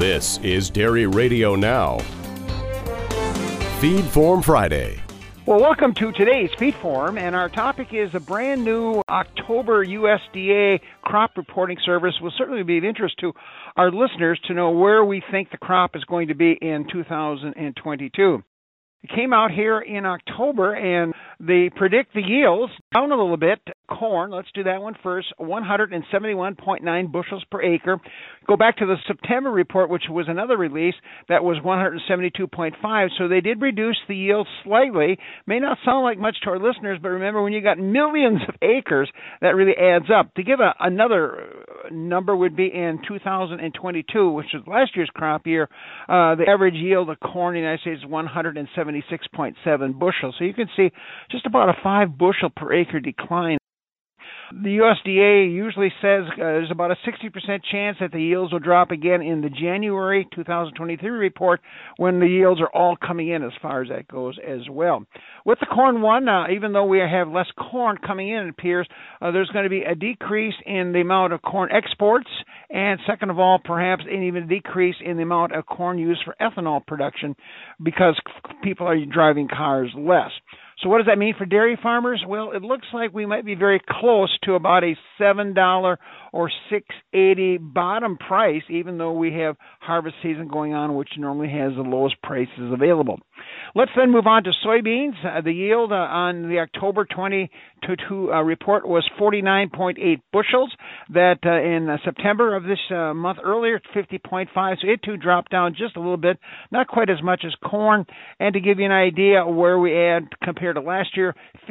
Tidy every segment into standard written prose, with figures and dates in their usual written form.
This is Dairy Radio Now. Feed Form Friday. Well, welcome to today's Feed Forum, and our topic is a brand new October USDA crop reporting service. Will certainly be of interest to our listeners to know where we think the crop is going to be in 2022. It came out here in October, and they predict the yields down a little bit. Corn, let's do that one first, 171.9 bushels per acre. Go back to the September report, which was another release, that was 172.5. So they did reduce the yield slightly. May not sound like much to our listeners, but remember, when you got millions of acres, that really adds up. To give another number would be in 2022, which is last year's crop year, the average yield of corn in the United States is 176.7 bushels. So you can see just about a 5 bushel per acre decline. The USDA usually says there's about a 60% chance that the yields will drop again in the January 2023 report, when the yields are all coming in as far as that goes as well. With the corn one, even though we have less corn coming in, it appears there's going to be a decrease in the amount of corn exports, and second of all, perhaps even a decrease in the amount of corn used for ethanol production, because people are driving cars less. So what does that mean for dairy farmers? Well, it looks like we might be very close to about a $7 or $6.80 bottom price, even though we have harvest season going on, which normally has the lowest prices available. Let's then move on to soybeans. The yield on the October 2022 report was 49.8 bushels. That in September of this month earlier, 50.5. So it too dropped down just a little bit, not quite as much as corn. And to give you an idea where we add compared to last year,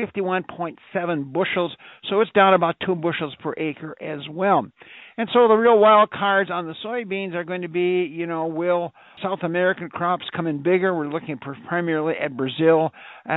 51.7 bushels. So it's down about 2 bushels per acre as well. And so the real wild cards on the soybeans are going to be, will South American crops come in bigger? We're looking primarily at Brazil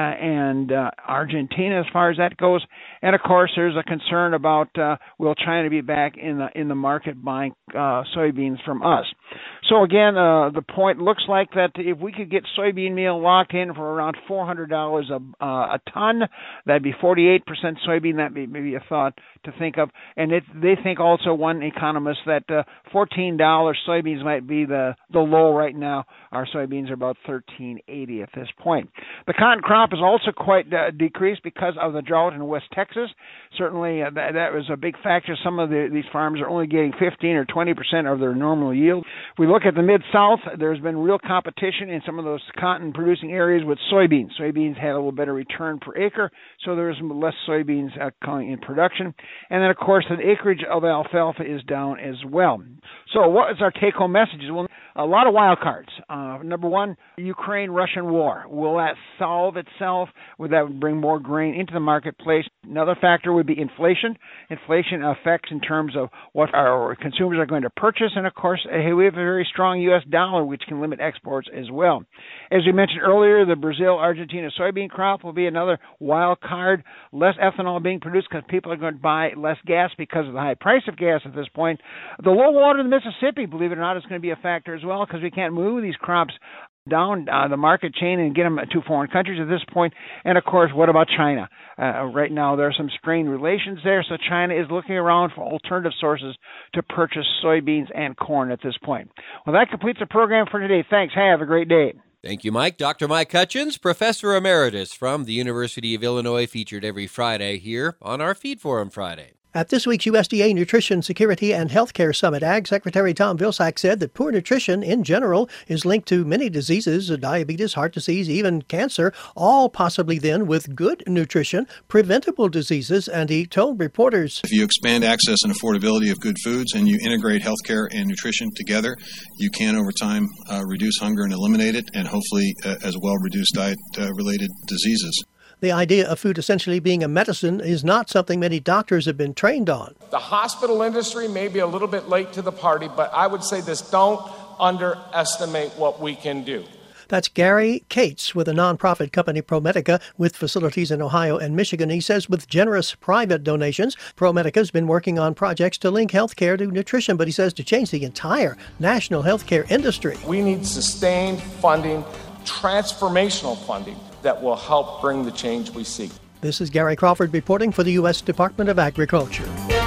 and Argentina as far as that goes. And of course, there's a concern about will China be back in the market buying soybeans from us? So again, the point looks like that if we could get soybean meal locked in for around $400 a ton, that'd be 48% soybean. That'd be maybe a thought to think of. And they think also, one economist, that $14 soybeans might be the low right now. Our soybeans are about $13.80 at this point. The cotton crop is also quite decreased because of the drought in West Texas. Certainly that was a big factor. Some of these farms are only getting 15 or 20% of their normal yield. If we look at the Mid-South, there's been real competition in some of those cotton-producing areas with soybeans. Soybeans had a little better return per acre, so there's less soybeans coming in production. And then, of course, the acreage of alfalfa is down as well. So what is our take-home messages? Well, a lot of wild cards. Number one, Ukraine-Russian war. Will that solve itself? Would that bring more grain into the marketplace? Another factor would be inflation. Inflation affects in terms of what our consumers are going to purchase. And, of course, we have a very strong U.S. dollar, which can limit exports as well. As we mentioned earlier, the Brazil-Argentina soybean crop will be another wild card. Less ethanol being produced because people are going to buy less gas because of the high price of gas at this point. The low water in the Mississippi, believe it or not, is going to be a factor as well, because we can't move these crops down the market chain and get them to foreign countries at this point. And, of course, what about China? Right now there are some strained relations there, so China is looking around for alternative sources to purchase soybeans and corn at this point. Well, that completes the program for today. Thanks. Have a great day. Thank you, Mike. Dr. Mike Hutchins, Professor Emeritus from the University of Illinois, featured every Friday here on our Feed Forum Friday. At this week's USDA Nutrition Security and Healthcare Summit, Ag Secretary Tom Vilsack said that poor nutrition in general is linked to many diseases, diabetes, heart disease, even cancer, all possibly then with good nutrition, preventable diseases, and he told reporters, if you expand access and affordability of good foods and you integrate healthcare and nutrition together, you can over time reduce hunger and eliminate it, and hopefully as well reduce diet-related diseases. The idea of food essentially being a medicine is not something many doctors have been trained on. The hospital industry may be a little bit late to the party, but I would say this: don't underestimate what we can do. That's Gary Cates with a nonprofit company, ProMedica, with facilities in Ohio and Michigan. He says with generous private donations, ProMedica has been working on projects to link healthcare to nutrition, but he says to change the entire national healthcare industry. We need sustained funding, transformational funding, that will help bring the change we seek. This is Gary Crawford reporting for the U.S. Department of Agriculture.